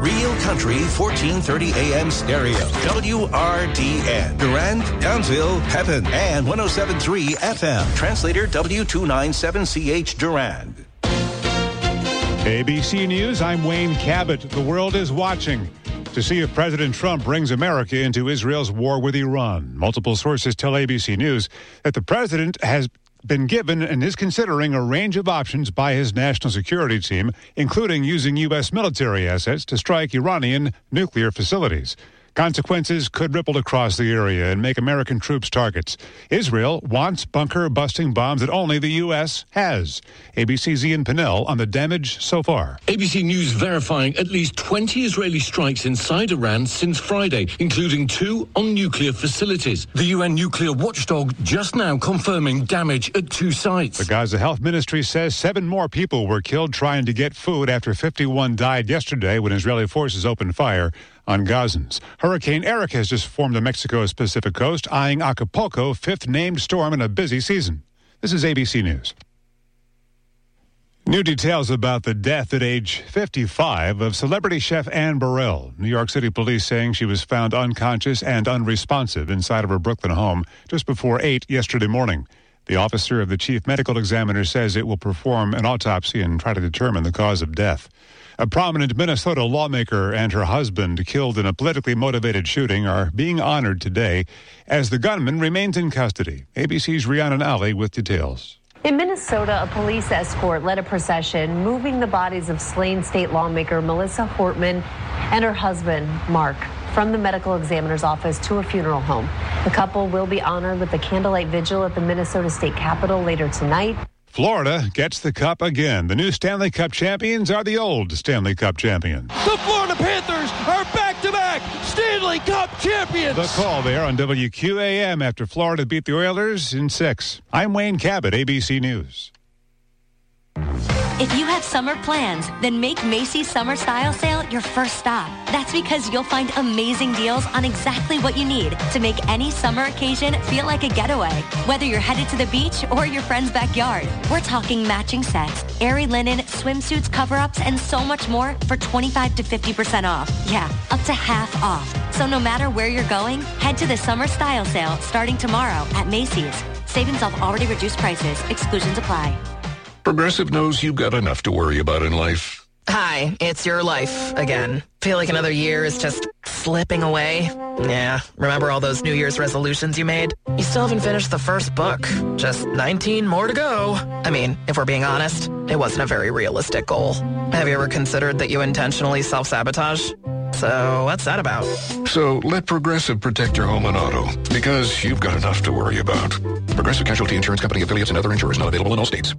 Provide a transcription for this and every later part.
Real Country 1430 AM stereo. WRDN. Durand, Downsville, Pepin, and 107.3 FM. Translator W297CH Durand. ABC News, I'm Wayne Cabot. The world is watching to see if President Trump brings America into Israel's war with Iran. Multiple sources tell ABC News that the president has been given and is considering a range of options by his national security team, including using U.S. military assets to strike Iranian nuclear facilities. Consequences could ripple across the area and make American troops targets. Israel wants bunker-busting bombs that only the U.S. has. ABC's Ian Pinnell on the damage so far. ABC News verifying at least 20 Israeli strikes inside Iran since Friday, including 2 on nuclear facilities. The UN nuclear watchdog just now confirming damage at 2 sites. The Gaza Health Ministry says 7 more people were killed trying to get food after 51 died yesterday when Israeli forces opened fire on Gazans. Hurricane Eric has just formed on Mexico's Pacific coast, eyeing Acapulco, 5th named storm in a busy season. This is ABC News. New details about the death at age 55 of celebrity chef Anne Burrell. New York City police saying she was found unconscious and unresponsive inside of her Brooklyn home just before 8 yesterday morning. The officer of the chief medical examiner says it will perform an autopsy and try to determine the cause of death. A prominent Minnesota lawmaker and her husband killed in a politically motivated shooting are being honored today as the gunman remains in custody. ABC's Rhiannon Ali with details. In Minnesota, a police escort led a procession moving the bodies of slain state lawmaker Melissa Hortman and her husband, Mark, from the medical examiner's office to a funeral home. The couple will be honored with a candlelight vigil at the Minnesota State Capitol later tonight. Florida gets the cup again. The new Stanley Cup champions are the old Stanley Cup champions. The Florida Panthers are back-to-back Stanley Cup champions. The call there on WQAM after Florida beat the Oilers in 6. I'm Wayne Cabot, ABC News. If you have summer plans, then make Macy's Summer Style Sale your first stop. That's because you'll find amazing deals on exactly what you need to make any summer occasion feel like a getaway. Whether you're headed to the beach or your friend's backyard, we're talking matching sets, airy linen, swimsuits, cover-ups, and so much more for 25 to 50% off. Yeah, up to half off. So no matter where you're going, head to the Summer Style Sale starting tomorrow at Macy's. Savings off already reduced prices. Exclusions apply. Progressive knows you've got enough to worry about in life. Hi, it's your life again. Feel like another year is just slipping away? Yeah, remember all those New Year's resolutions you made? You still haven't finished the first book. Just 19 more to go. I mean, if we're being honest, it wasn't a very realistic goal. Have you ever considered that you intentionally self-sabotage? So what's that about? So let Progressive protect your home and auto, because you've got enough to worry about. Progressive Casualty Insurance Company affiliates and other insurers not available in all states.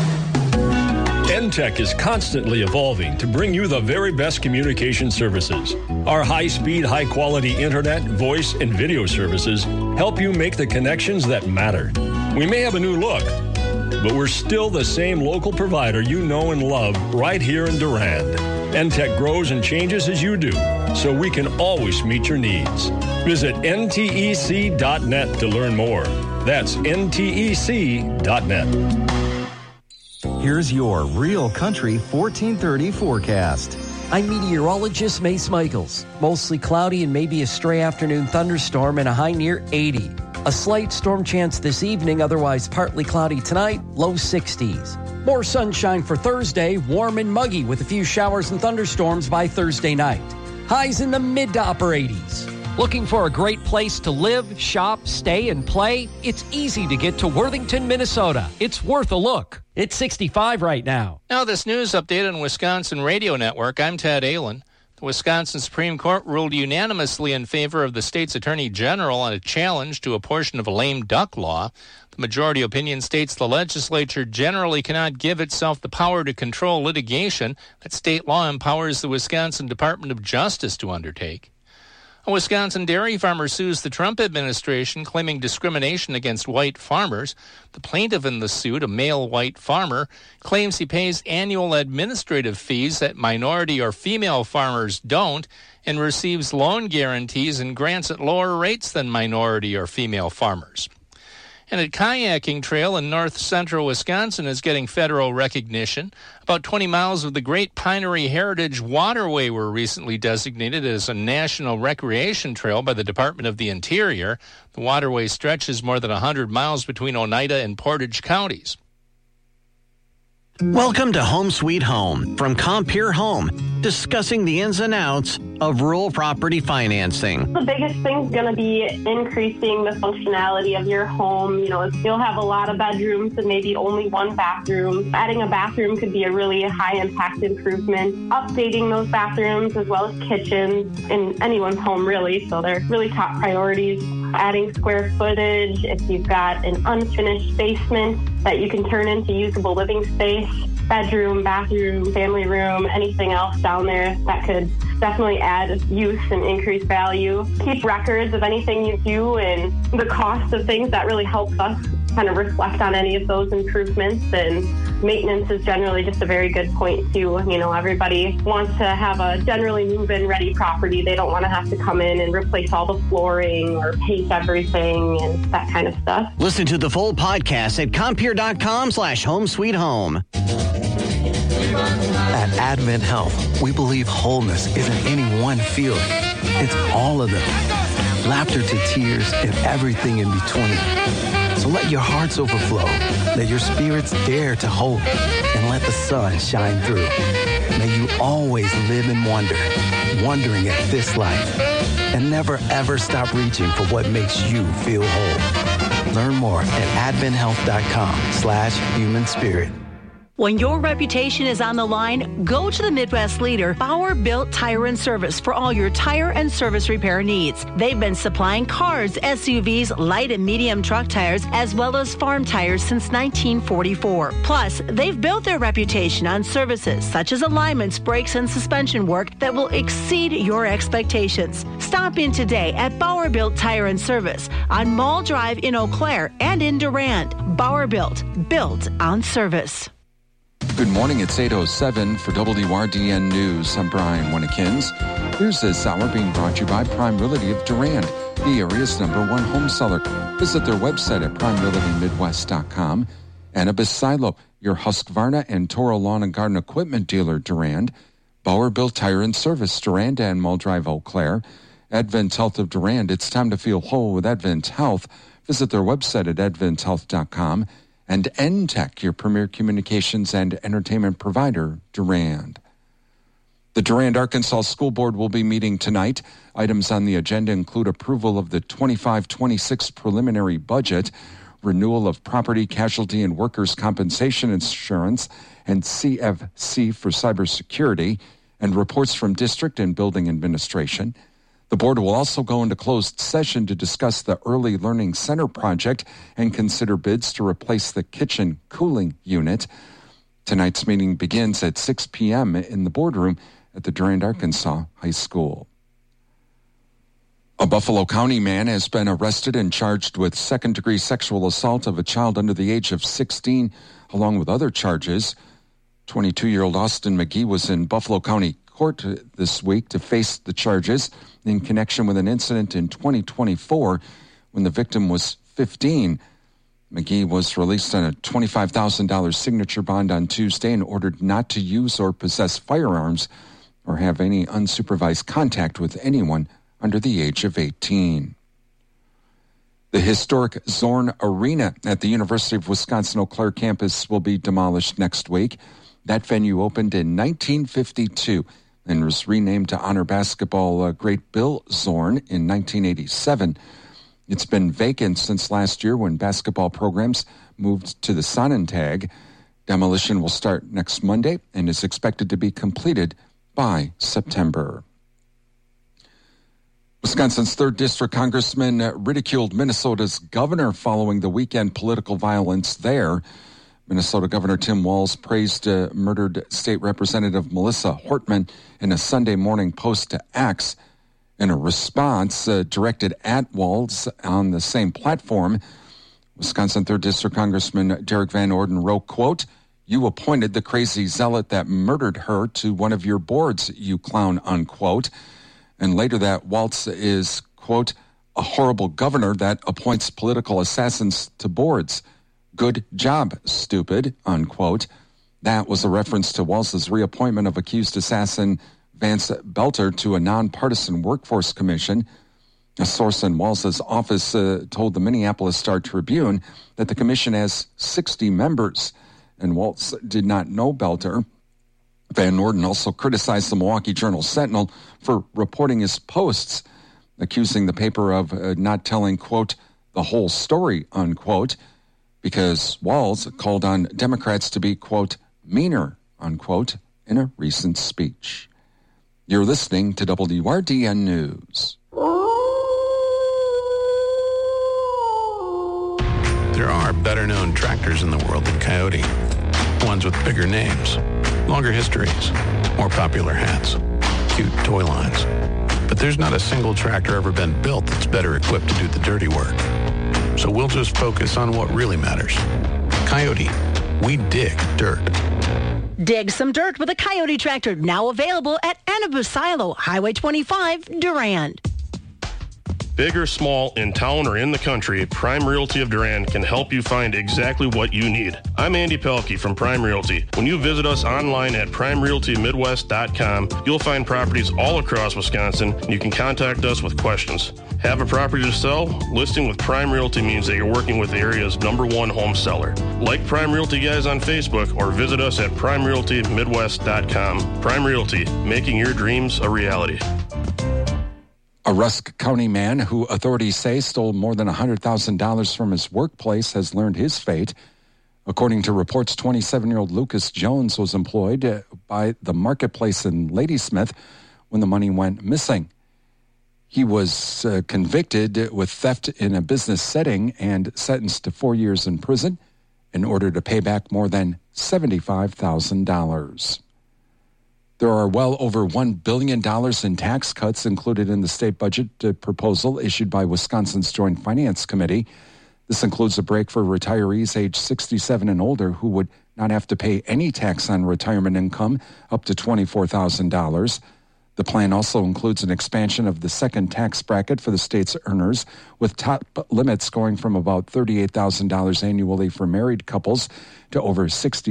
NTEC is constantly evolving to bring you the very best communication services. Our high-speed, high-quality internet, voice, and video services help you make the connections that matter. We may have a new look, but we're still the same local provider you know and love right here in Durand. NTEC grows and changes as you do, so we can always meet your needs. Visit ntec.net to learn more. That's ntec.net. Here's your Real Country 1430 forecast. I'm meteorologist Mace Michaels. Mostly cloudy and maybe a stray afternoon thunderstorm and a high near 80. A slight storm chance this evening, otherwise partly cloudy tonight, low 60s. More sunshine for Thursday, warm and muggy with a few showers and thunderstorms by Thursday night. Highs in the mid to upper 80s. Looking for a great place to live, shop, stay, and play? It's easy to get to Worthington, Minnesota. It's worth a look. It's 65 right now. Now this news update on Wisconsin Radio Network. I'm Ted Allen. The Wisconsin Supreme Court ruled unanimously in favor of the state's attorney general on a challenge to a portion of a lame duck law. The majority opinion states the legislature generally cannot give itself the power to control litigation that state law empowers the Wisconsin Department of Justice to undertake. A Wisconsin dairy farmer sues the Trump administration, claiming discrimination against white farmers. The plaintiff in the suit, a male white farmer, claims he pays annual administrative fees that minority or female farmers don't and receives loan guarantees and grants at lower rates than minority or female farmers. And a kayaking trail in north-central Wisconsin is getting federal recognition. About 20 miles of the Great Pinery Heritage Waterway were recently designated as a national recreation trail by the Department of the Interior. The waterway stretches more than 100 miles between Oneida and Portage counties. Welcome to Home Sweet Home from Compeer Home, discussing the ins and outs of rural property financing. The biggest thing is going to be increasing the functionality of your home. You know, you'll have a lot of bedrooms and maybe only one bathroom. Adding a bathroom could be a really high-impact improvement. Updating those bathrooms as well as kitchens in anyone's home, really. So they're really top priorities. Adding square footage, if you've got an unfinished basement that you can turn into usable living space, bedroom, bathroom, family room, anything else down there that could definitely add use and increase value. Keep records of anything you do and the cost of things. That really helps us kind of reflect on any of those improvements, and maintenance is generally just a very good point too. You know, everybody wants to have a generally move-in ready property. They don't want to have to come in and replace all the flooring or paint everything and that kind of stuff. Listen to the full podcast at Compeer.com/homesweethome. At Advent Health, we believe wholeness isn't any one feeling. It's all of them. Laughter to tears and everything in between. So let your hearts overflow. Let your spirits dare to hope. And let the sun shine through. May you always live in wonder, wondering at this life. And never ever stop reaching for what makes you feel whole. Learn more at adventhealth.com/human spirit. When your reputation is on the line, go to the Midwest leader, Bauer Built Tire and Service, for all your tire and service repair needs. They've been supplying cars, SUVs, light and medium truck tires, as well as farm tires since 1944. Plus, they've built their reputation on services such as alignments, brakes, and suspension work that will exceed your expectations. Stop in today at Bauer Built Tire and Service on Mall Drive in Eau Claire and in Durand. Bauer Built on service. Good morning, it's 8:07 for WRDN News. I'm Brian Winnekins. Here's this hour being brought to you by Prime Realty of Durand, the area's #1 home seller. Visit their website at primerealtymidwest.com. Annabis Silo, your Husqvarna and Toro Lawn and Garden Equipment dealer, Durand. Bauer Built Tire and Service, Durand and Mull Drive, Eau Claire. Advent Health of Durand, it's time to feel whole with Advent Health. Visit their website at adventhealth.com. And NTech, your premier communications and entertainment provider, Durand. The Durand, Arkansas School Board will be meeting tonight. Items on the agenda include approval of the 25-26 preliminary budget, renewal of property, casualty, and workers' compensation insurance, and CFC for cybersecurity, and reports from district and building administration. The board will also go into closed session to discuss the Early Learning Center project and consider bids to replace the kitchen cooling unit. Tonight's meeting begins at 6 p.m. in the boardroom at the Durand, Arkansas High School. A Buffalo County man has been arrested and charged with second-degree sexual assault of a child under the age of 16, along with other charges. 22-year-old Austin McGee was in Buffalo County Court this week to face the charges in connection with an incident in 2024 when the victim was 15. McGee was released on a $25,000 signature bond on Tuesday and ordered not to use or possess firearms or have any unsupervised contact with anyone under the age of 18. The historic Zorn Arena at the University of Wisconsin-Eau Claire campus will be demolished next week. That venue opened in 1952 and was renamed to honor basketball great Bill Zorn in 1987. It's been vacant since last year when basketball programs moved to the Sonnentag. Demolition will start next Monday and is expected to be completed by September. Wisconsin's 3rd District Congressman ridiculed Minnesota's governor following the weekend political violence there. Minnesota Governor Tim Walz praised murdered State Representative Melissa Hortman in a Sunday morning post to X. In a response directed at Walz on the same platform, Wisconsin 3rd District Congressman Derek Van Orden wrote, quote, "You appointed the crazy zealot that murdered her to one of your boards, you clown," unquote. And later that Walz is, quote, a horrible governor that appoints political assassins to boards. Good job, stupid, unquote. That was a reference to Walz's reappointment of accused assassin Vance Belter to a nonpartisan workforce commission. A source in Walz's office told the Minneapolis Star-Tribune that the commission has 60 members, and Walz did not know Belter. Van Norden also criticized the Milwaukee Journal-Sentinel for reporting his posts, accusing the paper of not telling, quote, the whole story, unquote, because Walz called on Democrats to be, quote, meaner, unquote, in a recent speech. You're listening to WRDN News. There are better-known tractors in the world than Coyote. Ones with bigger names, longer histories, more popular hats, cute toy lines. But there's not a single tractor ever been built that's better equipped to do the dirty work. So we'll just focus on what really matters. Coyote, we dig dirt. Dig some dirt with a Coyote tractor, now available at Anabu Silo, Highway 25, Durand. Big or small, in town or in the country, Prime Realty of Durand can help you find exactly what you need. I'm Andy Pelkey from Prime Realty. When you visit us online at primerealtymidwest.com, you'll find properties all across Wisconsin, and you can contact us with questions. Have a property to sell? Listing with Prime Realty means that you're working with the area's #1 home seller. Like Prime Realty Guys on Facebook or visit us at primerealtymidwest.com. Prime Realty, making your dreams a reality. A Rusk County man who authorities say stole more than $100,000 from his workplace has learned his fate. According to reports, 27-year-old Lucas Jones was employed by the marketplace in Ladysmith when the money went missing. He was convicted with theft in a business setting and sentenced to 4 years in prison in order to pay back more than $75,000. There are well over $1 billion in tax cuts included in the state budget proposal issued by Wisconsin's Joint Finance Committee. This includes a break for retirees age 67 and older who would not have to pay any tax on retirement income up to $24,000. The plan also includes an expansion of the second tax bracket for the state's earners, with top limits going from about $38,000 annually for married couples to over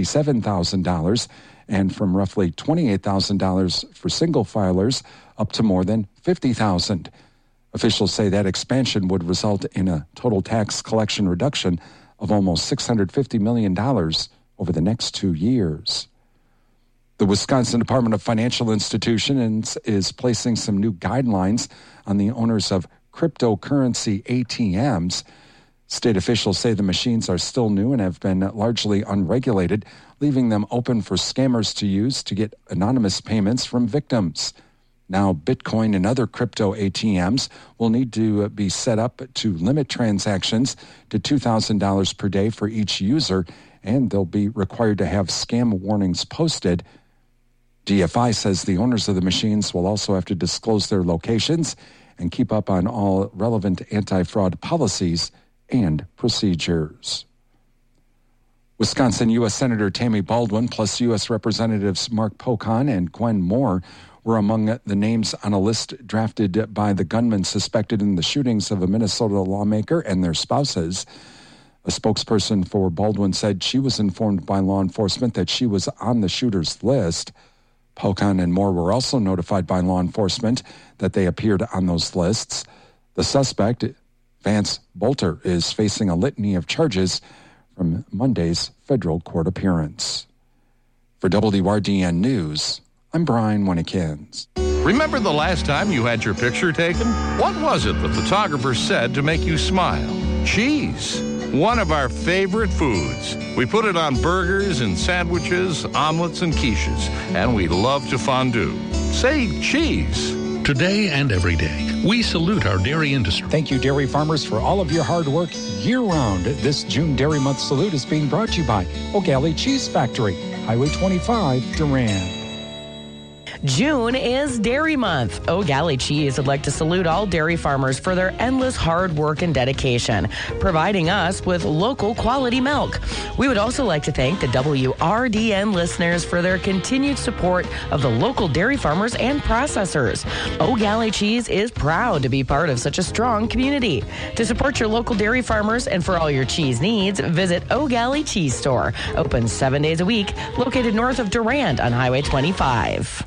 $67,000, and from roughly $28,000 for single filers up to more than $50,000. Officials say that expansion would result in a total tax collection reduction of almost $650 million over the next 2 years. The Wisconsin Department of Financial Institutions is placing some new guidelines on the owners of cryptocurrency ATMs. State officials say the machines are still new and have been largely unregulated, leaving them open for scammers to use to get anonymous payments from victims. Now, Bitcoin and other crypto ATMs will need to be set up to limit transactions to $2,000 per day for each user, and they'll be required to have scam warnings posted. DFI says the owners of the machines will also have to disclose their locations and keep up on all relevant anti-fraud policies and procedures. Wisconsin U.S. Senator Tammy Baldwin plus U.S. Representatives Mark Pocan and Gwen Moore were among the names on a list drafted by the gunmen suspected in the shootings of a Minnesota lawmaker and their spouses. A spokesperson for Baldwin said she was informed by law enforcement that she was on the shooter's list. Pocan and Moore were also notified by law enforcement that they appeared on those lists. The suspect, Vance Belter, is facing a litany of charges from Monday's federal court appearance. For WRDN News, I'm Brian Winnikins. Remember the last time you had your picture taken? What was it the photographer said to make you smile? Cheese. One of our favorite foods. We put it on burgers and sandwiches, omelets and quiches, and we love to fondue. Say cheese. Today and every day, we salute our dairy industry. Thank you, dairy farmers, for all of your hard work year-round. This June Dairy Month salute is being brought to you by O'Galley Cheese Factory, Highway 25, Durand. June is Dairy Month. O'Galley Cheese would like to salute all dairy farmers for their endless hard work and dedication, providing us with local quality milk. We would also like to thank the WRDN listeners for their continued support of the local dairy farmers and processors. O'Galley Cheese is proud to be part of such a strong community. To support your local dairy farmers and for all your cheese needs, visit O'Galley Cheese Store. Open 7 days a week, located north of Durand on Highway 25.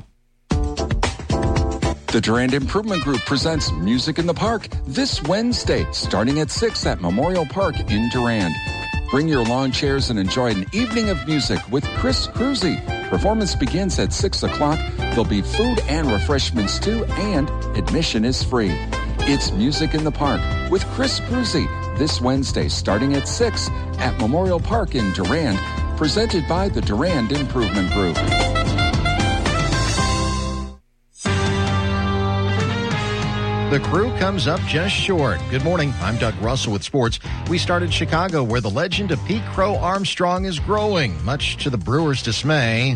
The Durand Improvement Group presents Music in the Park this Wednesday, starting at 6 at Memorial Park in Durand. Bring your lawn chairs and enjoy an evening of music with Chris Cruzy. Performance begins at 6 o'clock. There'll be food and refreshments too, and admission is free. It's Music in the Park with Chris Cruzy this Wednesday, starting at 6 at Memorial Park in Durand, presented by the Durand Improvement Group. The Crew comes up just short. Good morning. I'm Doug Russell with sports. We start in Chicago, where the legend of Pete Crow Armstrong is growing, much to the Brewers' dismay.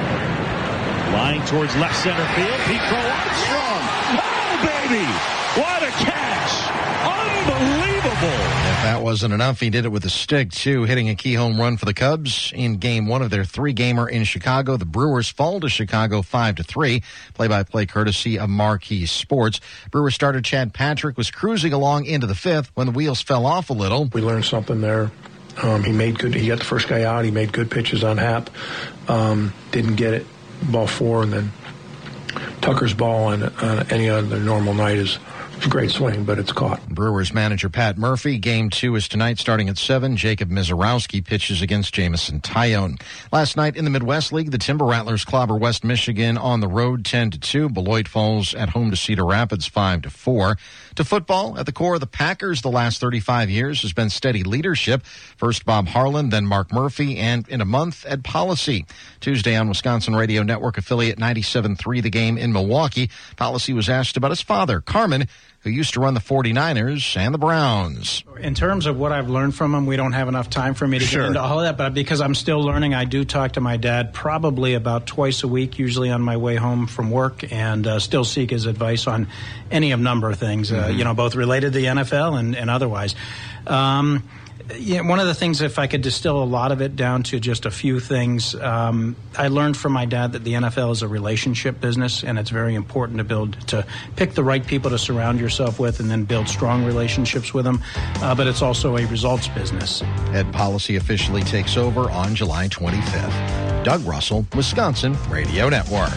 Lying towards left center field, Pete Crow Armstrong. Oh, baby! What a catch! Unbelievable! If that wasn't enough, he did it with a stick, too, hitting a key home run for the Cubs in Game 1 of their 3-gamer in Chicago. The Brewers fall to Chicago 5-3. Play-by-play courtesy of Marquee Sports. Brewers starter Chad Patrick was cruising along into the 5th when the wheels fell off a little. We learned something there. He got the first guy out. He made good pitches on Happ. Didn't get it. Ball 4, and then Tucker's ball on any other normal night is a great swing, but it's caught. Brewers manager Pat Murphy. Game 2 is tonight starting at 7. Jacob Mizorowski pitches against Jamison Tyone. Last night in the Midwest League, the Timber Rattlers clobber West Michigan on the road 10-2. Beloit falls at home to Cedar Rapids 5-4. To football, at the core of the Packers the last 35 years has been steady leadership. First Bob Harlan, then Mark Murphy, and in a month, Ed Policy. Tuesday on Wisconsin Radio Network affiliate 97.3 The Game in Milwaukee, Policy was asked about his father, Carmen, who used to run the 49ers and the Browns. In terms of what I've learned from him, we don't have enough time for me to get into all of that, but because I'm still learning, I do talk to my dad probably about twice a week, usually on my way home from work, and still seek his advice on any of number of things, both related to the NFL and otherwise. One of the things, if I could distill a lot of it down to just a few things, I learned from my dad that the NFL is a relationship business, and it's very important to pick the right people to surround yourself with and then build strong relationships with them. But it's also a results business. Ed Policy officially takes over on July 25th. Doug Russell, Wisconsin Radio Network.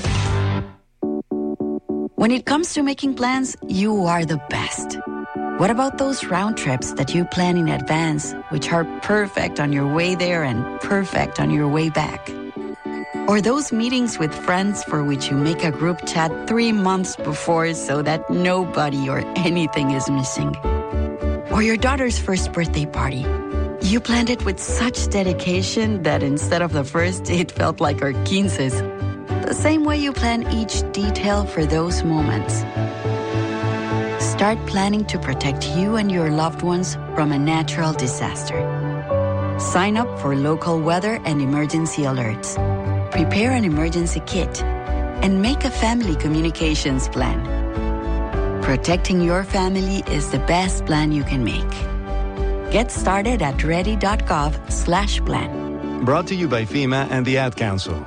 When it comes to making plans, you are the best. What about those round trips that you plan in advance, which are perfect on your way there and perfect on your way back? Or those meetings with friends for which you make a group chat 3 months before so that nobody or anything is missing? Or your daughter's first birthday party. You planned it with such dedication that instead of the first, it felt like our 15's. The same way you plan each detail for those moments. Start planning to protect you and your loved ones from a natural disaster. Sign up for local weather and emergency alerts. Prepare an emergency kit and make a family communications plan. Protecting your family is the best plan you can make. Get started at ready.gov/plan. Brought to you by FEMA and the Ad Council.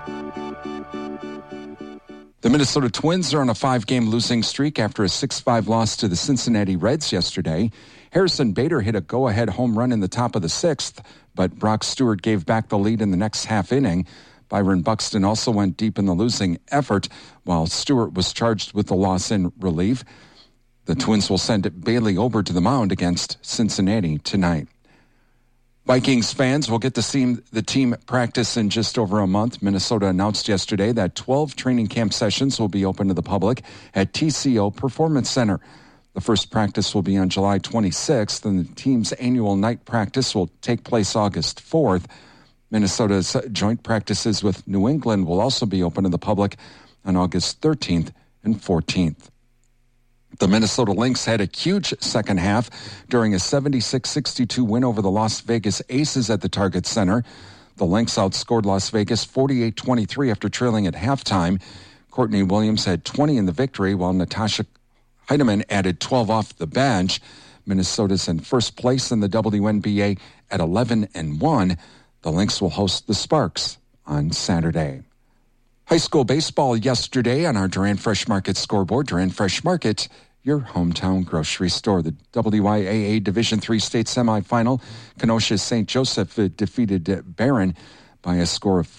The Minnesota Twins are on a 5-game losing streak after a 6-5 loss to the Cincinnati Reds yesterday. Harrison Bader hit a go-ahead home run in the top of the 6th, but Brock Stewart gave back the lead in the next half inning. Byron Buxton also went deep in the losing effort, while Stewart was charged with the loss in relief. The Twins will send Bailey Ober to the mound against Cincinnati tonight. Vikings fans will get to see the team practice in just over a month. Minnesota announced yesterday that 12 training camp sessions will be open to the public at TCO Performance Center. The first practice will be on July 26th, and the team's annual night practice will take place August 4th. Minnesota's joint practices with New England will also be open to the public on August 13th and 14th. The Minnesota Lynx had a huge second half during a 76-62 win over the Las Vegas Aces at the Target Center. The Lynx outscored Las Vegas 48-23 after trailing at halftime. Courtney Williams had 20 in the victory, while Natasha Heidemann added 12 off the bench. Minnesota's in first place in the WNBA at 11-1. The Lynx will host the Sparks on Saturday. High school baseball yesterday on our Durand Fresh Market scoreboard. Durand Fresh Market, your hometown grocery store. The WIAA Division III state semifinal. Kenosha St. Joseph defeated Barron by a score of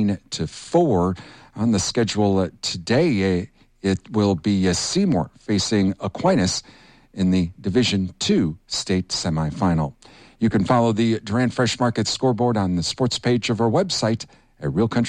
14-4. On the schedule today, it will be Seymour facing Aquinas in the Division II state semifinal. You can follow the Durand Fresh Market scoreboard on the sports page of our website at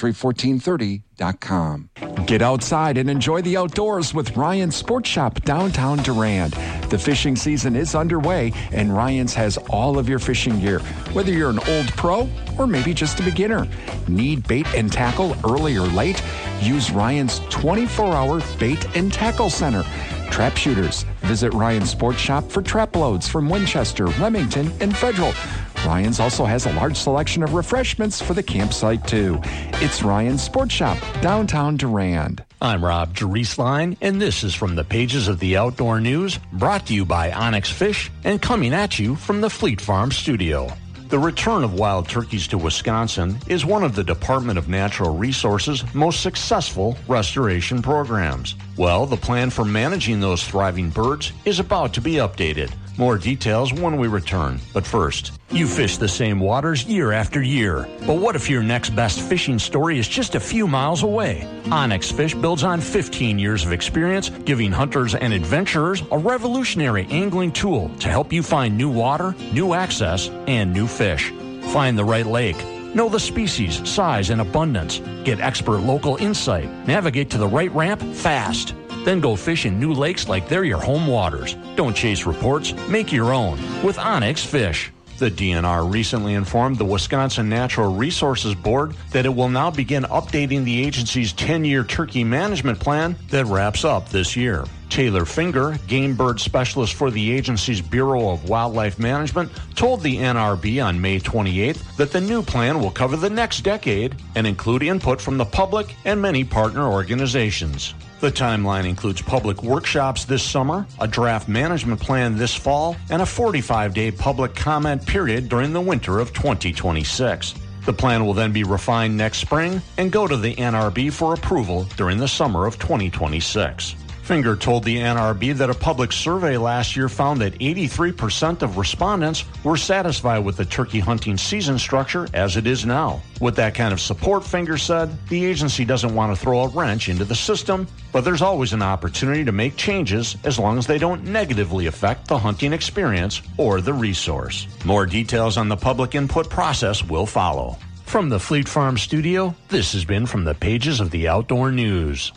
realcountry1430.com. Get outside and enjoy the outdoors with Ryan's Sports Shop downtown Durand. The fishing season is underway, and Ryan's has all of your fishing gear, whether you're an old pro or maybe just a beginner. Need bait and tackle early or late? Use Ryan's 24-hour bait and tackle center. Trap shooters, visit Ryan's Sports Shop for trap loads from Winchester, Remington, and Federal. Ryan's also has a large selection of refreshments for the campsite, too. It's Ryan's Sports Shop, downtown Durand. I'm Rob Drieslein, and this is from the pages of the Outdoor News, brought to you by Onyx Fish, and coming at you from the Fleet Farm studio. The return of wild turkeys to Wisconsin is one of the Department of Natural Resources' most successful restoration programs. Well, the plan for managing those thriving birds is about to be updated. More details when we return. But first, you fish the same waters year after year. But what if your next best fishing story is just a few miles away? Onyx Fish builds on 15 years of experience, giving hunters and adventurers a revolutionary angling tool to help you find new water, new access, and new fish. Find the right lake. Know the species, size, and abundance. Get expert local insight. Navigate to the right ramp fast. Then go fish in new lakes like they're your home waters. Don't chase reports, make your own with Onyx Fish. The DNR recently informed the Wisconsin Natural Resources Board that it will now begin updating the agency's 10-year turkey management plan that wraps up this year. Taylor Finger, game bird specialist for the agency's Bureau of Wildlife Management, told the NRB on May 28th that the new plan will cover the next decade and include input from the public and many partner organizations. The timeline includes public workshops this summer, a draft management plan this fall, and a 45-day public comment period during the winter of 2026. The plan will then be refined next spring and go to the NRB for approval during the summer of 2026. Finger told the NRB that a public survey last year found that 83% of respondents were satisfied with the turkey hunting season structure as it is now. With that kind of support, Finger said, the agency doesn't want to throw a wrench into the system, but there's always an opportunity to make changes as long as they don't negatively affect the hunting experience or the resource. More details on the public input process will follow. From the Fleet Farm studio, this has been From the Pages of the Outdoor News.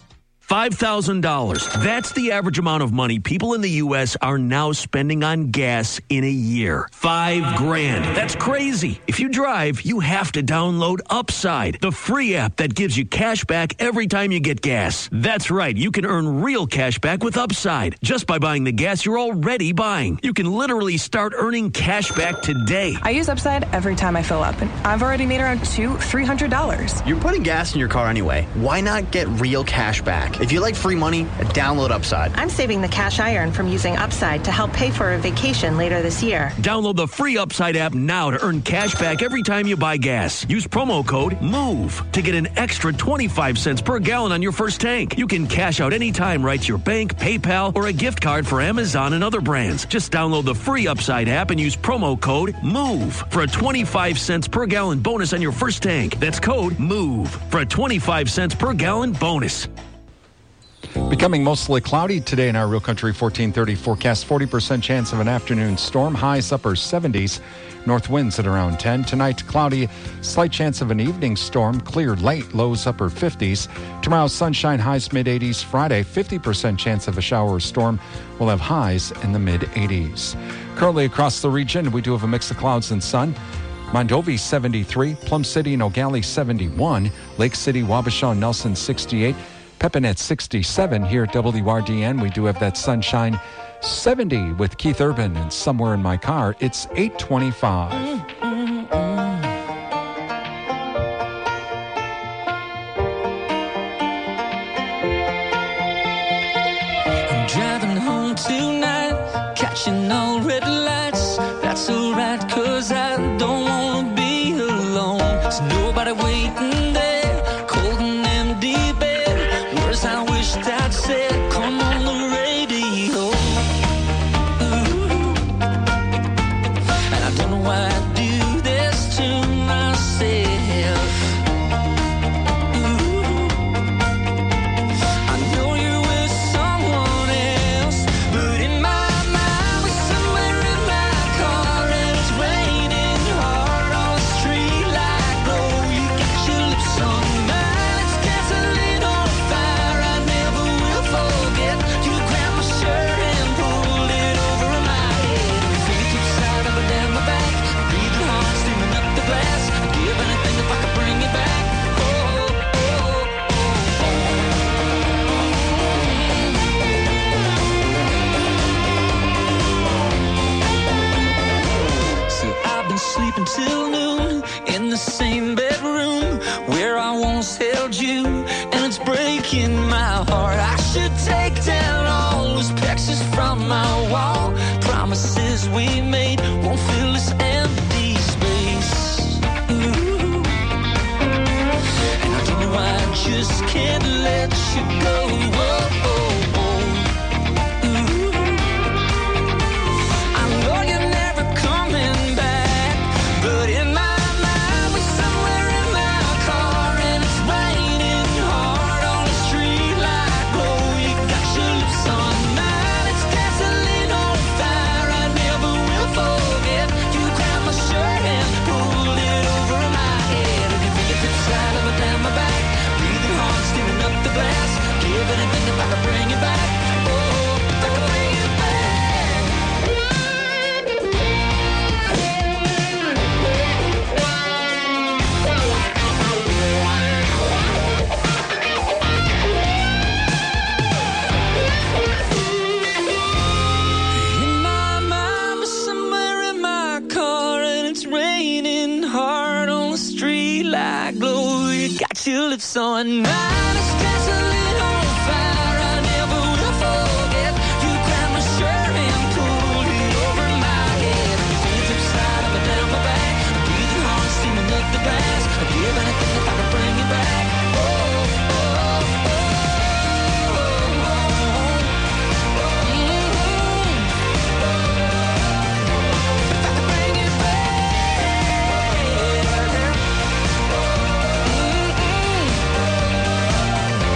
$5,000. That's the average amount of money people in the U.S. are now spending on gas in a year. $5,000. That's crazy. If you drive, you have to download Upside, the free app that gives you cash back every time you get gas. That's right. You can earn real cash back with Upside just by buying the gas you're already buying. You can literally start earning cash back today. I use Upside every time I fill up, and I've already made around $300. You're putting gas in your car anyway. Why not get real cash back? If you like free money, download Upside. I'm saving the cash I earn from using Upside to help pay for a vacation later this year. Download the free Upside app now to earn cash back every time you buy gas. Use promo code MOVE to get an extra 25 cents per gallon on your first tank. You can cash out anytime right to your bank, PayPal, or a gift card for Amazon and other brands. Just download the free Upside app and use promo code MOVE for a 25 cents per gallon bonus on your first tank. That's code MOVE for a 25 cents per gallon bonus. Becoming mostly cloudy today in our Real Country 1430 forecast. 40% chance of an afternoon storm. Highs upper 70s. North winds at around 10. Tonight, cloudy. Slight chance of an evening storm. Clear late. Lows upper 50s. Tomorrow, sunshine. Highs mid-80s. Friday, 50% chance of a shower or storm. We'll have highs in the mid-80s. Currently across the region, we do have a mix of clouds and sun. Mondovi 73. Plum City and Ogallie 71. Lake City, Wabasha, Nelson 68. Pepin at 67 here at WRDN. We do have that sunshine. 70 with Keith Urban, and somewhere in my car, it's 825. flashing all red lights. That's alright, 'cause I don't wanna be alone. There's nobody waiting there, cold and empty bed. Words I wished I'd said, come on the radio. Ooh. And I don't know why I do this to myself. Ooh. I know you're with someone else, but in my mind we're somewhere in my car, and it's raining hard on the street like gold. You got your lips on mine, it's gasoline on fire. I never will forget. You grabbed my shirt and pulled it over my head. Fingertips out up and down my back, breathing hard, steaming up the glass. I'd give anything if I could bring you back. I've been sleeping till noon in the same bedroom where I once held you, and it's breaking my heart. I should take down all those pictures from my wall. Promises we made won't fill this empty space. Ooh. And I don't know why I just can't let you go. Whoa, whoa, whoa. Ooh. I know you're never coming back, but in my mind we're somewhere in my car, and it's raining hard on the street like gold. You got your lips on mine, it's gasoline on fire. I never will forget. You grabbed my shirt and pulled it over my head, and your fingertips right up and down my back, breathing hard, steaming up the glass. Give anything if I could bring you back. Oh, if I could bring you back. In my mind, we're somewhere in my car, and it's raining hard on the street like glow. You got your lips on mine, it's gasoline on fire. I never will forget. You grabbed my shirt and pulled it over my head. Your fingertips slide up and down my back, breathing hard, steaming up the glass. I'd give anything if I could bring you back. Oh, oh, oh, oh, if I could bring you back.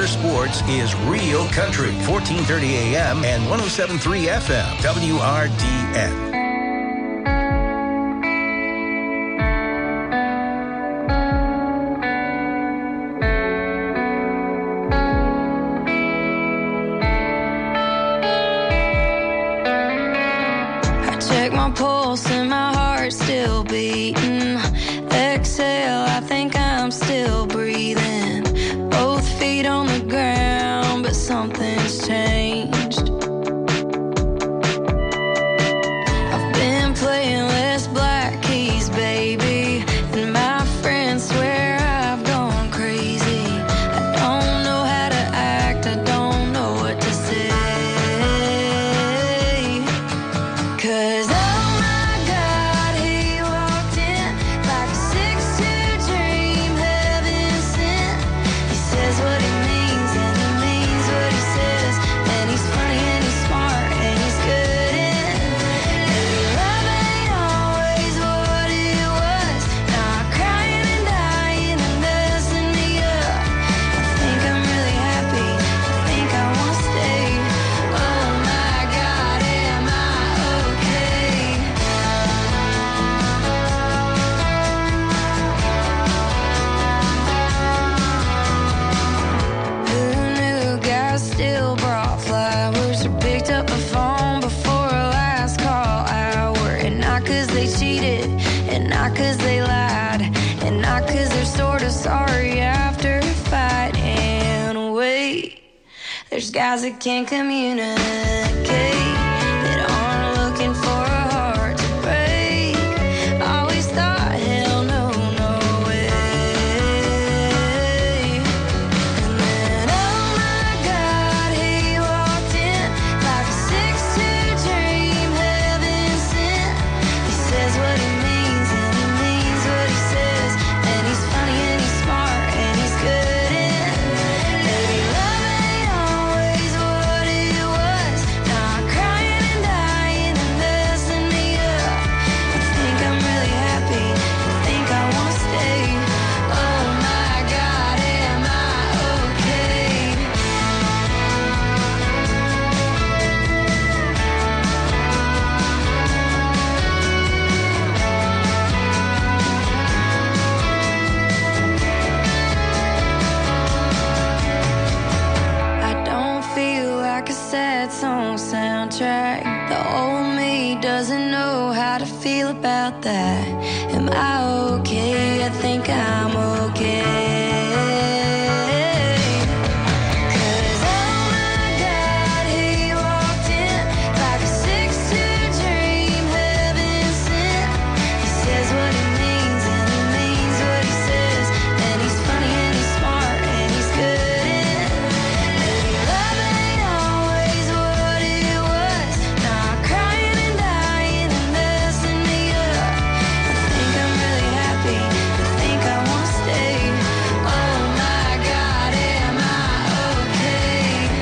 sports is Real Country, 1430 AM and 107.3 FM, WRDN. Check my pulse and my heart's still beating. Exhale, I think I'm still breathing. Both feet on the ground, but something's changed. I've been playing less black keys, baby, and my friends swear I've gone crazy. I don't know how to act, I don't know what to say. 'Cause oh my God, he walked in like a 6'2" dream, heaven sent. He says what he means and he means what he says. And he's funny and he's smart and he's good in. Maybe love ain't always what it was. Not crying and dying and messing me up. I think I'm really happy, I think I want to stay. Oh my God, am I okay? Who knew guys still brought flowers or picked up a phone before a last call hour? And not 'cause they cheated, and not 'cause they lied, and not 'cause they're sort of sorry after a fight. And wait, there's guys that can't communicate, that aren't looking for a heart to break. Always thought, hell no, no way. And then, oh my God, he walked in like a 6'2" dream, heaven sent. He says what he means and he means what he says. And he's funny and he's smart and he's good in. Maybe love ain't always what it was. Not crying and dying and messing me up. I think I'm really happy, I think I want to stay. Oh my God, am I okay? I don't feel like a sad song soundtrack. The old me doesn't know how to feel about that. Am I okay? I think I'm okay. 'Cause oh my God, he walked in like a 6'2" dream, heaven sent. He says what he means and he means what he says. And he's funny and he's smart and he's good in. Maybe love ain't always what it was. Not crying and dying and messing me up. I think I'm really happy, I think I want to stay. Oh my God, am I okay?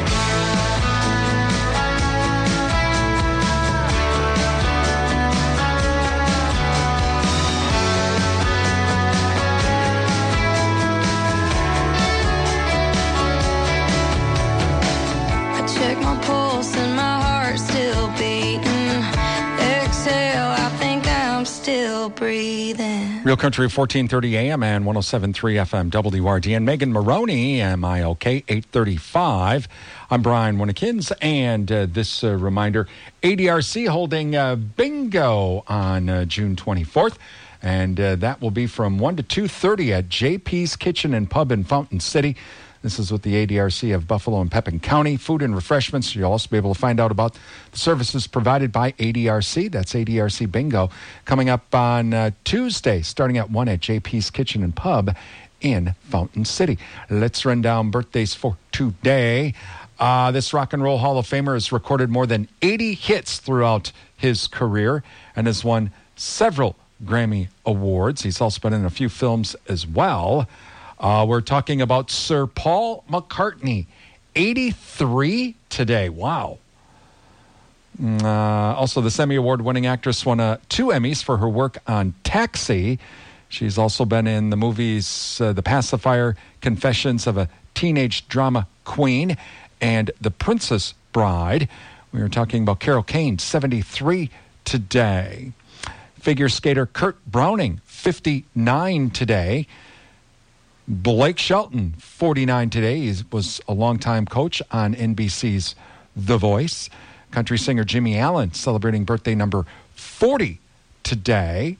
I check my pulse and my heart's still beating. Exhale, I think I'm still breathing. Real Country 1430 AM and 107.3 FM WRDN. Megan Maroney, am I okay? 8:35. I'm Brian Winnekins, and this reminder, ADRC holding bingo on June 24th. And that will be from 1 to 2:30 at JP's Kitchen and Pub in Fountain City. This is with the ADRC of Buffalo and Pepin County. Food and refreshments. You'll also be able to find out about the services provided by ADRC. That's ADRC Bingo. Coming up on Tuesday, starting at 1 at JP's Kitchen and Pub in Fountain City. Let's run down birthdays for today. This Rock and Roll Hall of Famer has recorded more than 80 hits throughout his career and has won several Grammy Awards. He's also been in a few films as well. We're talking about Sir Paul McCartney, 83 today. Wow. Also, the Emmy Award-winning actress won 2 Emmys for her work on Taxi. She's also been in the movies The Pacifier, Confessions of a Teenage Drama Queen and The Princess Bride. We were talking about Carol Kane, 73 today. Figure skater Kurt Browning, 59 today. Blake Shelton, 49 today. He was a longtime coach on NBC's The Voice. Country singer Jimmy Allen celebrating birthday number 40 today.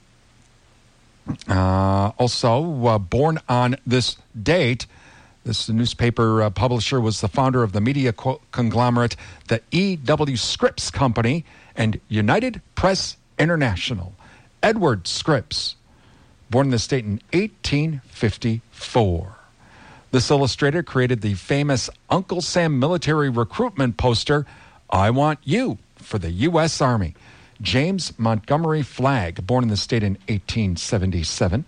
Also, born on this date, this newspaper publisher was the founder of the media conglomerate, the E.W. Scripps Company and United Press International. Edward Scripps, born in the state in 1854. This illustrator created the famous Uncle Sam military recruitment poster, I Want You, for the U.S. Army. James Montgomery Flagg, born in the state in 1877.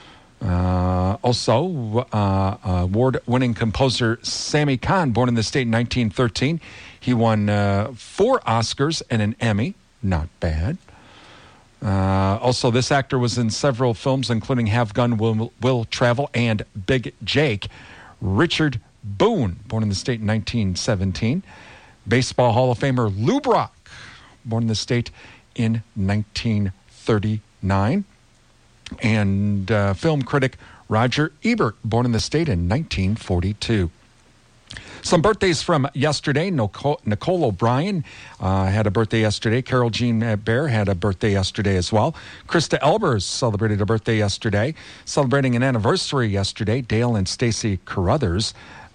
Award-winning composer Sammy Cahn, born in the state in 1913. He won 4 Oscars and an Emmy. Not bad. Also, this actor was in several films, including Have Gun, Will Travel, and Big Jake. Richard Boone, born in the state in 1917. Baseball Hall of Famer Lou Brock, born in the state in 1939. And film critic Roger Ebert, born in the state in 1942. Some birthdays from yesterday. Nicole O'Brien had a birthday yesterday. Carol Jean Baer had a birthday yesterday as well. Krista Elbers celebrated a birthday yesterday. Celebrating an anniversary yesterday, Dale and Stacy Carruthers.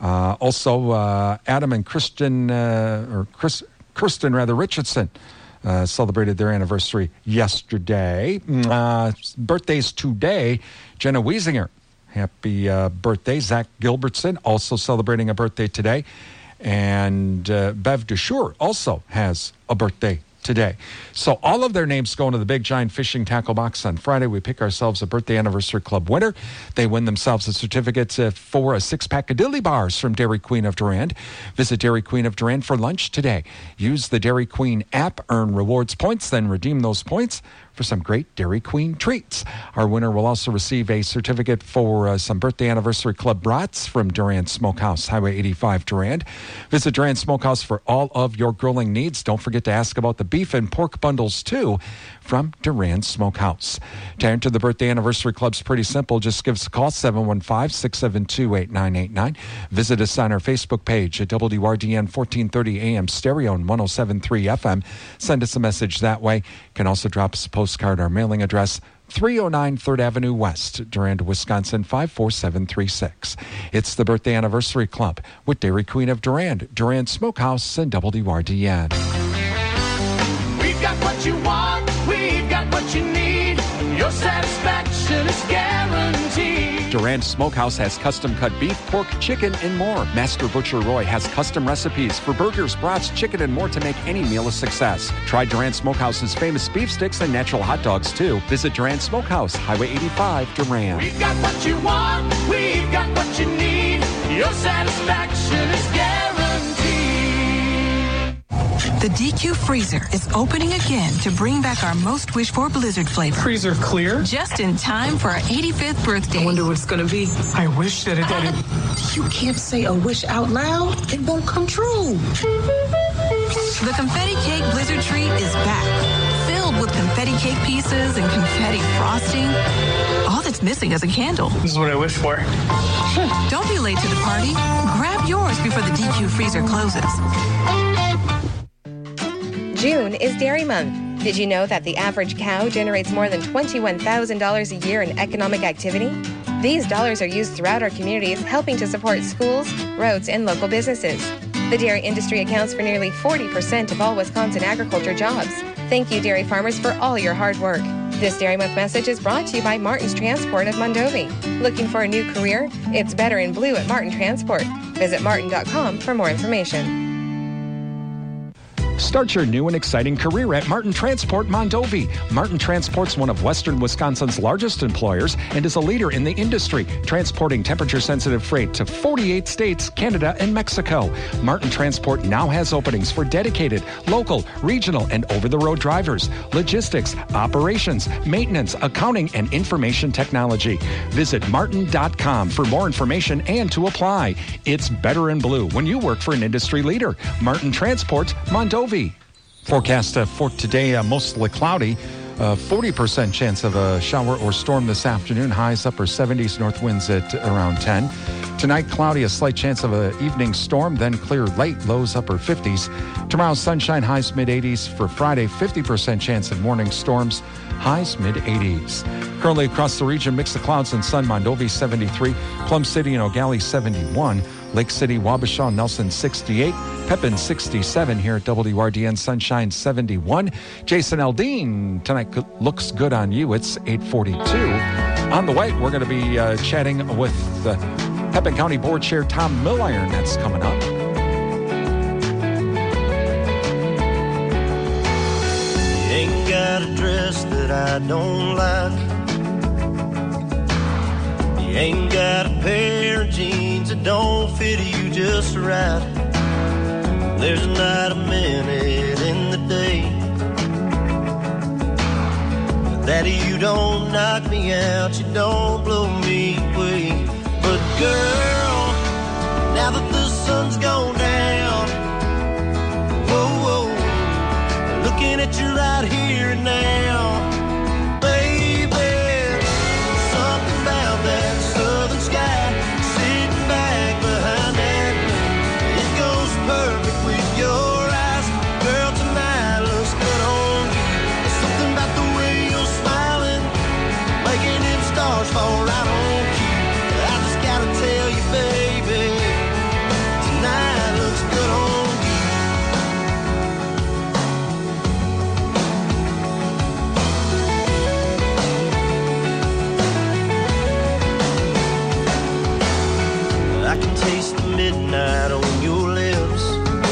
Adam and Kristen Richardson celebrated their anniversary yesterday. Birthdays today, Jenna Wiesinger. Happy birthday. Zach Gilbertson also celebrating a birthday today. And Bev DeShure also has a birthday today. So all of their names go into the big giant fishing tackle box. On Friday, we pick ourselves a birthday anniversary club winner. They win themselves a certificate for a 6-pack of Dilly Bars from Dairy Queen of Durand. Visit Dairy Queen of Durand for lunch today. Use the Dairy Queen app, earn rewards points, then redeem those points for some great Dairy Queen treats. Our winner will also receive a certificate for some birthday anniversary club brats from Durand Smokehouse, Highway 85 Durand. Visit Durand Smokehouse for all of your grilling needs. Don't forget to ask about the beef and pork bundles too from Durand Smokehouse. To enter the birthday anniversary club's pretty simple. Just give us a call, 715-672-8989. Visit us on our Facebook page at WRDN 1430 AM stereo and 107.3 FM. Send us a message that way. You can also drop us a postcard. Our mailing address, 309 3rd Avenue West, Durand, Wisconsin, 54736. It's the Birthday Anniversary Club with Dairy Queen of Durand, Durand Smokehouse, and WRDN. We've got what you want, we've got what you need. Your satisfaction is guaranteed. Durand Smokehouse has custom-cut beef, pork, chicken, and more. Master Butcher Roy has custom recipes for burgers, brats, chicken, and more to make any meal a success. Try Durand Smokehouse's famous beef sticks and natural hot dogs, too. Visit Durand Smokehouse, Highway 85, Durand. We've got what you want, we've got what you need. Your satisfaction is guaranteed. The DQ Freezer is opening again to bring back our most wished-for Blizzard flavor. Freezer clear? Just in time for our 85th birthday. I wonder what it's going to be. I wish that it... You can't say a wish out loud. It won't come true. The Confetti Cake Blizzard Treat is back. Filled with confetti cake pieces and confetti frosting. All that's missing is a candle. This is what I wish for. Don't be late to the party. Grab yours before the DQ Freezer closes. June is Dairy Month. Did you know that the average cow generates more than $21,000 a year in economic activity? These dollars are used throughout our communities, helping to support schools, roads, and local businesses. The dairy industry accounts for nearly 40% of all Wisconsin agriculture jobs. Thank you, dairy farmers, for all your hard work. This Dairy Month message is brought to you by Martin's Transport of Mondovi. Looking for a new career? It's better in blue at Martin Transport. Visit martin.com for more information. Start your new and exciting career at Martin Transport Mondovi. Martin Transport's one of Western Wisconsin's largest employers and is a leader in the industry, transporting temperature-sensitive freight to 48 states, Canada, and Mexico. Martin Transport now has openings for dedicated, local, regional, and over-the-road drivers, logistics, operations, maintenance, accounting, and information technology. Visit martin.com for more information and to apply. It's better in blue when you work for an industry leader. Martin Transport, Mondovi. Forecast for today, mostly cloudy. 40% chance of a shower or storm this afternoon. Highs upper 70s, north winds at around 10. Tonight, cloudy, a slight chance of an evening storm, then clear late, lows upper 50s. Tomorrow, sunshine, highs mid-80s. For Friday, 50% chance of morning storms, highs mid-80s. Currently across the region, mix of clouds and sun. Mondovi 73, Plum City and O'Galley 71, Lake City, Wabasha, Nelson 68, Pepin 67 here at WRDN, sunshine 71. Jason Aldean, tonight looks good on you. It's 8:42. On the way, we're going to be chatting with Pepin County Board Chair Tom Milliron. That's coming up. You ain't got a dress that I don't like. You ain't got a pair of jeans that don't fit you just right. There's not a minute in the day that you don't knock me out, you don't blow me away. But girl, now that the sun's gone down, whoa, whoa, looking at you right here and now, baby, something about that southern sky, sitting back behind that moon, it goes perfect with your eyes. Girl, tonight looks good on you. There's something about the way you're smiling, making them stars fall right on cue. I just gotta tell you, baby, tonight looks good on you. I can taste the midnight on your lips,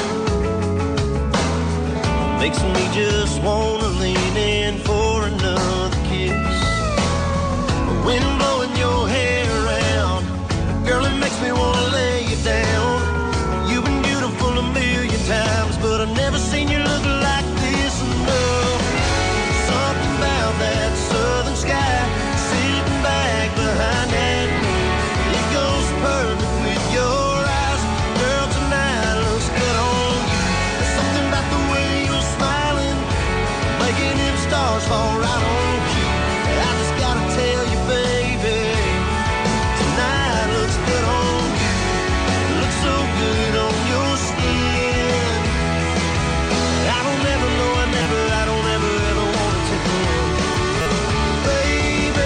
makes me just wanna lean in for another kiss. Wind blowing your hair around, girl, it makes me wanna lay you down. You've been beautiful a million times, but I've never seen you look like this enough. Something about that southern sky, sitting back behind that moon, it goes perfect with your eyes. Girl, tonight looks good on you. There's something about the way you're smiling, making them stars fall right on cue. I just gotta tell you, baby, tonight looks good on you. Looks so good on your skin. I don't ever know, I don't ever want to take them, baby.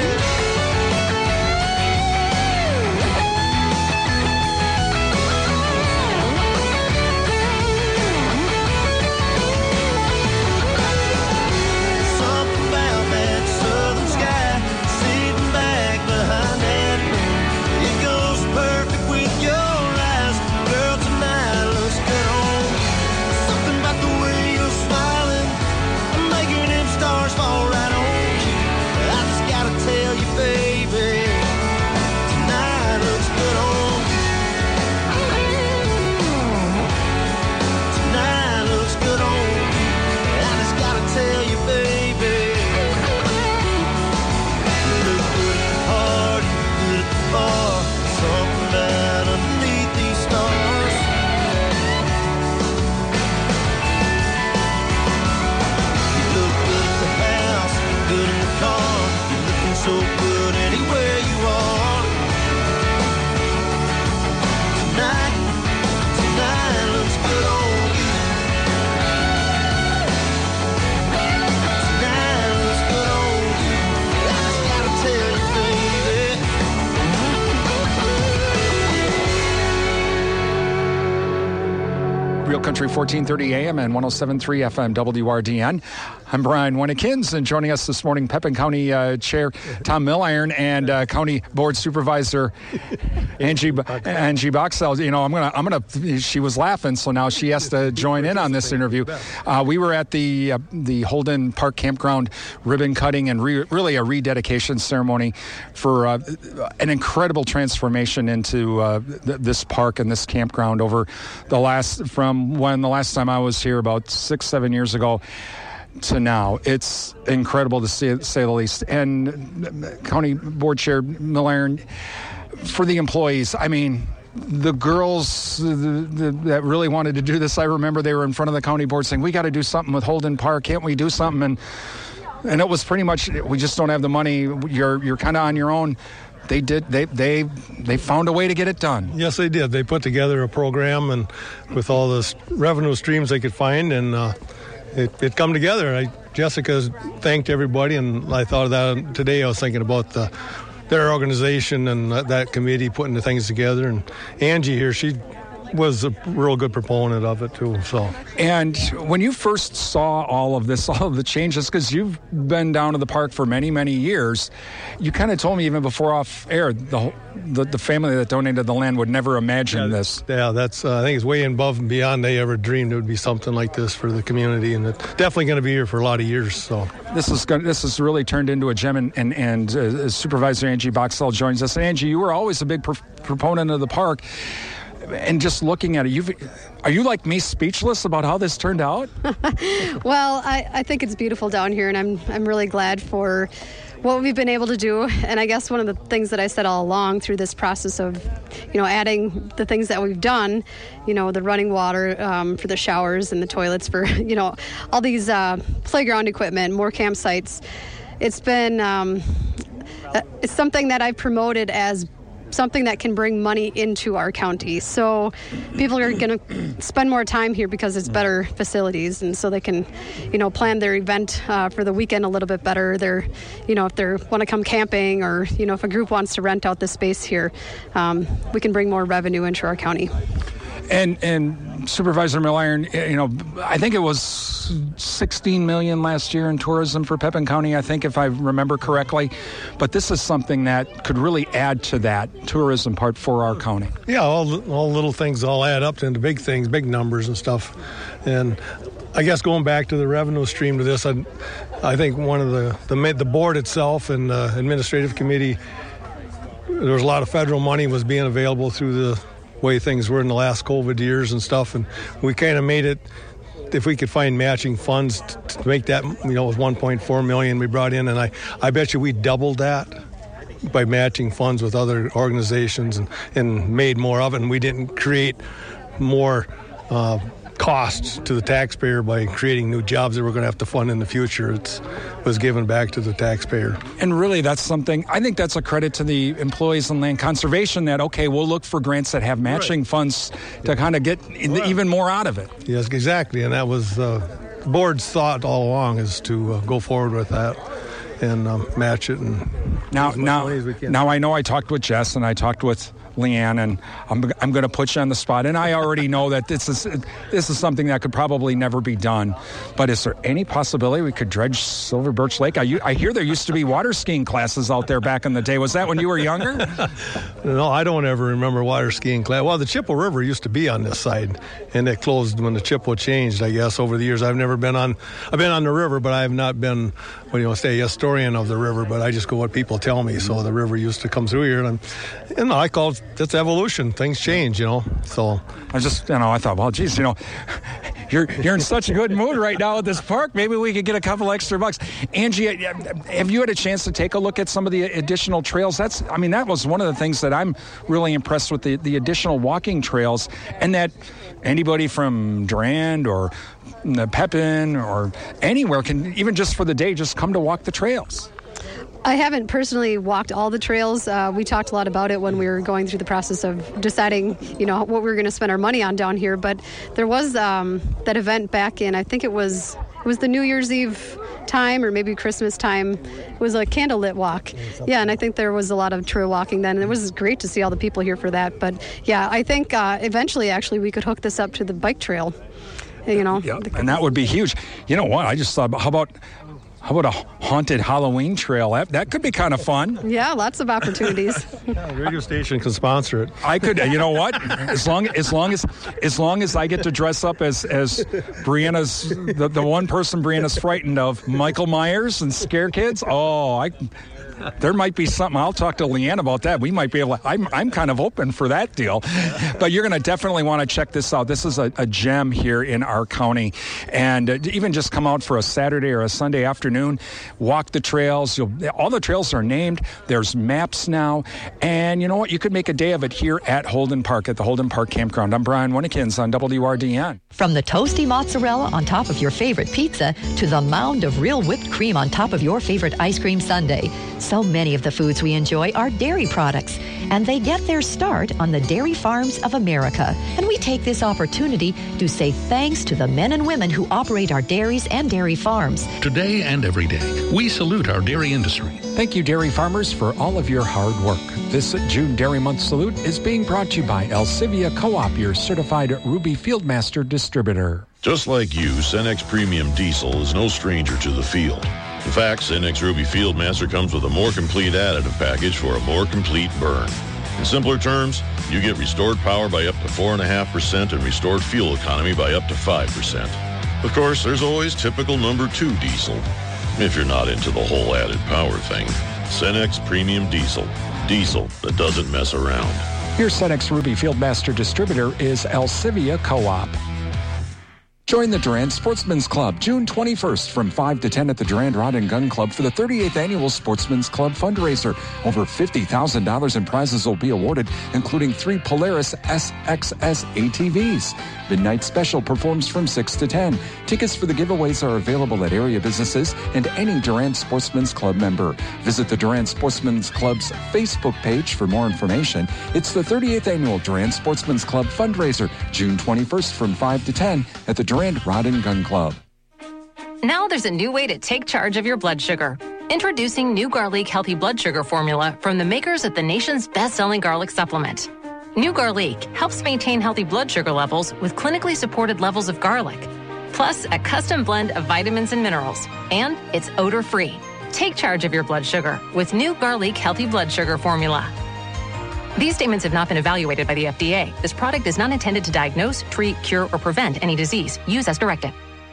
Something about that southern sky, sitting back behind that moon, it goes perfect with your eyes. Girl, tonight looks good on you. Something about the way you're smiling, making them stars fall right on you. I just gotta tell you, baby, tonight looks good on you. Tonight looks good on you. I just gotta tell you, baby, you look good at the party, you look good at the bar. Something about underneath these stars. You look good at the house, good in the car. You're looking so good anywhere you are. Tonight looks good on you. Tonight looks good on you. I just gotta tell you, baby. Real Country 1430 AM and 107.3 FM WRDN. I'm Brian Winnekins, and joining us this morning, Pepin County Chair Tom Milliron and County Board Supervisor Angie Boxell. You know, I'm gonna. She was laughing, so now she has to join in on this interview. We were at the Holden Park Campground ribbon cutting and really a rededication ceremony for an incredible transformation into this park and this campground over from when the last time I was here about 6-7 years ago to now. It's incredible to say the least. And County Board Chair Milliron, for the employees, I mean, the girls that really wanted to do this, I remember they were in front of the county board saying, we got to do something with Holden Park. Can't we do something? And it was pretty much, we just don't have the money. You're kind of on your own. They did. They found a way to get it done. Yes, they did. They put together a program, and with all the revenue streams they could find, and it come together. Jessica thanked everybody, and I thought of that today. I was thinking about their organization and that committee putting the things together. And Angie here, she was a real good proponent of it too. So, and when you first saw all of the changes, because you've been down to the park for many years, you kind of told me even before off air the family that donated the land would never imagine this. Yeah, that's I think it's way above and beyond they ever dreamed it would be something like this for the community, and it's definitely going to be here for a lot of years. So this has really turned into a gem, and Supervisor Angie Boxell joins us. And Angie, you were always a big proponent of the park. And just looking at it, are you like me, speechless about how this turned out? Well, I think it's beautiful down here, and I'm really glad for what we've been able to do. And I guess one of the things that I said all along through this process of, adding the things that we've done, the running water for the showers and the toilets for, all these playground equipment, more campsites. It's been it's something that I've promoted as something that can bring money into our county. So people are going to spend more time here because it's better facilities, and so they can, plan their event for the weekend a little bit better. If they want to come camping, or, if a group wants to rent out the space here, we can bring more revenue into our county. And Supervisor Milliron, I think it was $16 million last year in tourism for Pepin County, I think, if I remember correctly. But this is something that could really add to that tourism part for our county. Yeah, all little things all add up into big things, big numbers and stuff. And I guess going back to the revenue stream to this, I think one of the board itself and the administrative committee, there was a lot of federal money was being available through the way things were in the last COVID years and stuff, and we kind of made it, if we could find matching funds to make that, it was $1.4 million we brought in, and I bet you we doubled that by matching funds with other organizations and made more of it, and we didn't create more costs to the taxpayer by creating new jobs that we're going to have to fund in the future. It was given back to the taxpayer. And really, that's something, I think that's a credit to the employees in land conservation that, okay, we'll look for grants that have matching funds to kind of get even more out of it. Yes, exactly. And that was the board's thought all along, is to go forward with that and match it. And now I know I talked with Jess and I talked with Leanne, and I'm going to put you on the spot, and I already know that this is something that could probably never be done, but is there any possibility we could dredge Silver Birch Lake? I hear there used to be water skiing classes out there back in the day. Was that when you were younger? No, I don't ever remember water skiing class. Well, the Chippewa River used to be on this side, and it closed when the Chippewa changed, I guess, over the years. I've been on the river, but I have not been, a historian of the river, but I just go what people tell me. So the river used to come through here, and I call it, that's evolution. Things change, So I just, I thought, well, geez, you're in such a good mood right now at this park. Maybe we could get a couple extra bucks. Angie, have you had a chance to take a look at some of the additional trails? That was one of the things that I'm really impressed with, the additional walking trails, and that anybody from Durand or Pepin or anywhere can, even just for the day, just come to walk the trails. I haven't personally walked all the trails. We talked a lot about it when we were going through the process of deciding, what we were going to spend our money on down here. But there was that event back in, I think it was the New Year's Eve time or maybe Christmas time. It was a candlelit walk. Yeah, and I think there was a lot of trail walking then. And it was great to see all the people here for that. But yeah, I think eventually, actually, we could hook this up to the bike trail. And that would be huge. You know what? I just thought, how about a haunted Halloween trail? That could be kind of fun. Yeah, lots of opportunities. The radio station can sponsor it. I could. You know what? As long as I get to dress up as Brianna's the one person Brianna's frightened of, Michael Myers, and scare kids. There might be something. I'll talk to Leanne about that. We might be able to, I'm kind of open for that deal. But you're going to definitely want to check this out. This is a gem here in our county. And even just come out for a Saturday or a Sunday afternoon, walk the trails. All the trails are named. There's maps now. And you know what? You could make a day of it here at Holden Park, at the Holden Park Campground. I'm Brian Winnekins on WRDN. From the toasty mozzarella on top of your favorite pizza to the mound of real whipped cream on top of your favorite ice cream sundae, so many of the foods we enjoy are dairy products, and they get their start on the dairy farms of America. And we take this opportunity to say thanks to the men and women who operate our dairies and dairy farms. Today and every day, we salute our dairy industry. Thank you, dairy farmers, for all of your hard work. This June Dairy Month salute is being brought to you by Elsivia Co-op, your certified Ruby Fieldmaster distributor. Just like you, Cenex Premium Diesel is no stranger to the field. In fact, Cenex Ruby Fieldmaster comes with a more complete additive package for a more complete burn. In simpler terms, you get restored power by up to 4.5% and restored fuel economy by up to 5%. Of course, there's always typical number 2 diesel. If you're not into the whole added power thing, Cenex Premium Diesel. Diesel that doesn't mess around. Your Cenex Ruby Fieldmaster distributor is Elsivia Co-op. Join the Durand Sportsman's Club June 21st from 5 to 10 at the Durand Rod and Gun Club for the 38th Annual Sportsman's Club fundraiser. Over $50,000 in prizes will be awarded, including 3 Polaris SXS ATVs. Midnight Special performs from 6 to 10. Tickets for the giveaways are available at area businesses and any Durand Sportsman's Club member. Visit the Durand Sportsman's Club's Facebook page for more information. It's the 38th Annual Durand Sportsman's Club fundraiser, June 21st from 5 to 10 at the Durand Rod and Gun Club. Now there's a new way to take charge of your blood sugar. Introducing New Garlic Healthy Blood Sugar Formula from the makers of the nation's best-selling garlic supplement. New Garlic helps maintain healthy blood sugar levels with clinically supported levels of garlic, plus a custom blend of vitamins and minerals, and it's odor-free. Take charge of your blood sugar with New Garlic Healthy Blood Sugar Formula. These statements have not been evaluated by the FDA. This product is not intended to diagnose, treat, cure, or prevent any disease. Use as directed.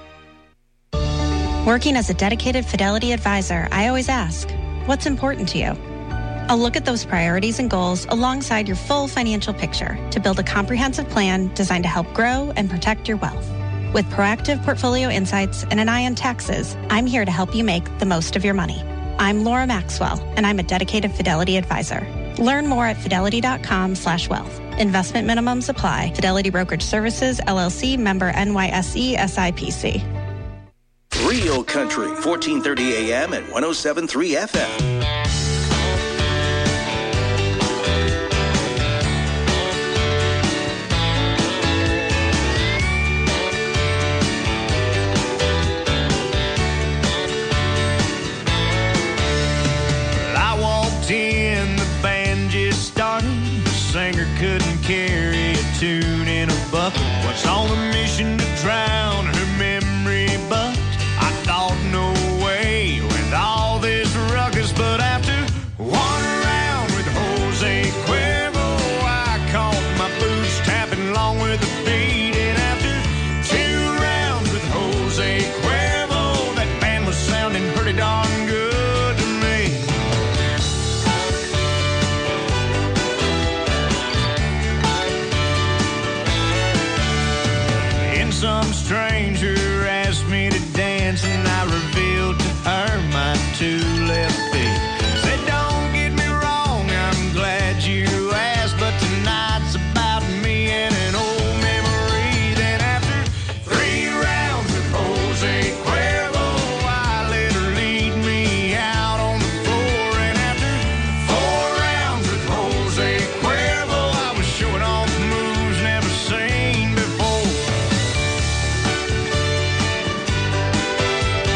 Working as a dedicated Fidelity advisor, I always ask, what's important to you? I'll look at those priorities and goals alongside your full financial picture to build a comprehensive plan designed to help grow and protect your wealth. With proactive portfolio insights and an eye on taxes, I'm here to help you make the most of your money. I'm Laura Maxwell, and I'm a dedicated Fidelity advisor. Learn more at fidelity.com/wealth. Investment minimums apply. Fidelity Brokerage Services, LLC, member NYSE, SIPC. Real Country, 1430 AM and 107.3 FM. In the band just started, the singer couldn't carry a tune in a bucket. Was on a mission to drown her memory, but I thought no way with all this ruckus. But after one round with Jose Cuervo, I caught my boots tapping along with the beat. And after 2 rounds with Jose Cuervo, that band was sounding pretty darn good to me. Some stranger asked me to dance, and I revealed to her my 2 left feet. Said, don't get me wrong, I'm glad you asked, but tonight's about me and an old memory. Then after 3 rounds with Jose Cuervo, I let her lead me out on the floor. And after 4 rounds with Jose Cuervo, I was showing off moves never seen before.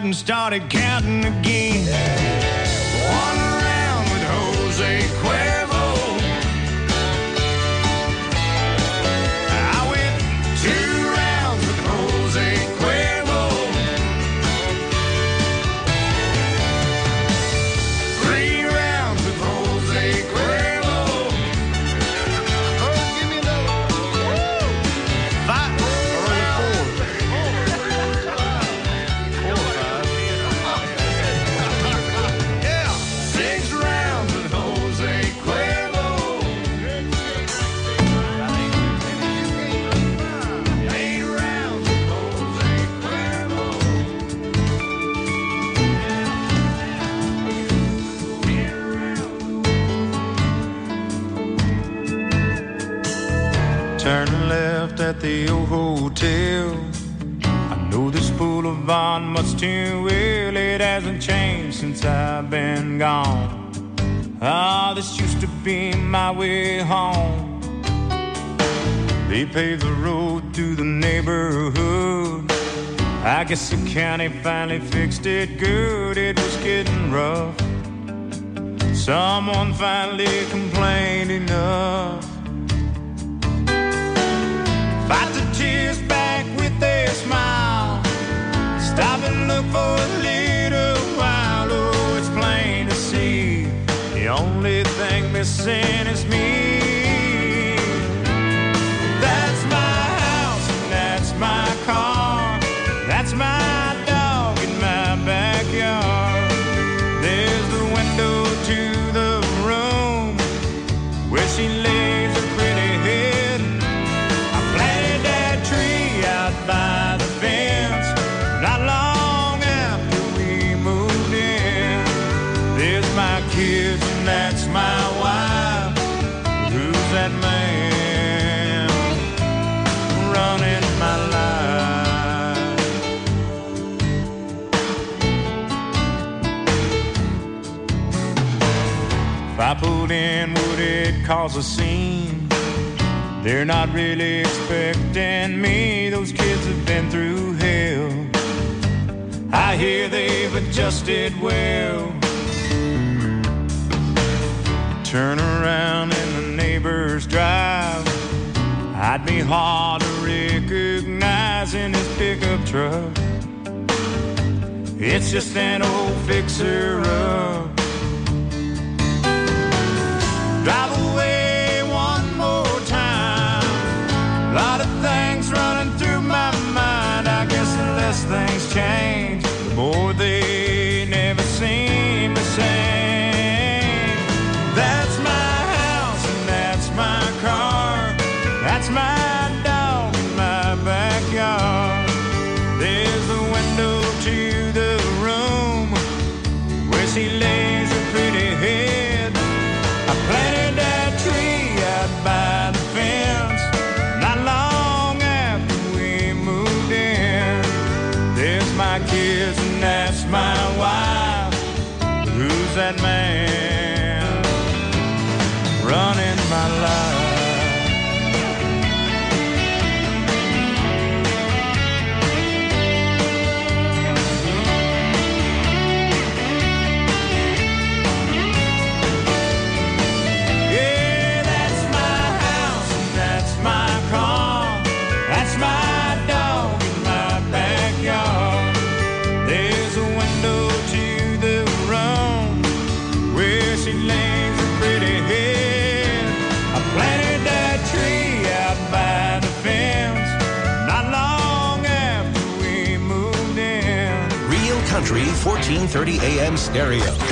and started counting again. One round with Jose Cuervo. I went 2 rounds with Jose Cuervo. 3 rounds with Jose Cuervo. Oh, give me another. 5 rounds. Yeah, 6 rounds with Jose Cuervo. 8 rounds with Jose Cuervo. Turn left at the old hotel. I know this boulevard much too well. It hasn't changed since I've been gone. Ah, this used to be my way home. They paved the road through the neighborhood. I guess the county finally fixed it good. It was getting rough. Someone finally complained enough. Fight the tears back with a smile. Stop and look for a little while. Oh, it's plain to see. The only thing missing is me. That's my house and that's my car. That's my dog in my backyard. There's the window to the room where she lays her pretty head. I planted that tree out by the fence not long after we moved in. There's my kids and that's my wife. Who's that man running my life? If I pulled in, would it cause a scene? They're not really expecting me. Those kids have been through hell. I hear they've adjusted well. Turn around in the neighbor's drive. I'd be hard to recognize in his pickup truck. It's just an old fixer-up. Drive away one more time. A lot of things running through my mind. I guess the less things change, the more they never seem the same. That's my house and that's my car. That's my dog in my backyard. There's the window to the room where she lays her pretty head. I planted that tree out by the fence not long after we moved in. There's my kids and that's my wife. Who's that man running my life? Yeah, that's my house and that's my car. That's my dog in my backyard. There's a window to the room where she lays her pretty head. I planted that tree out by the fence not long after we moved in. Real Country 1430 AM stereo.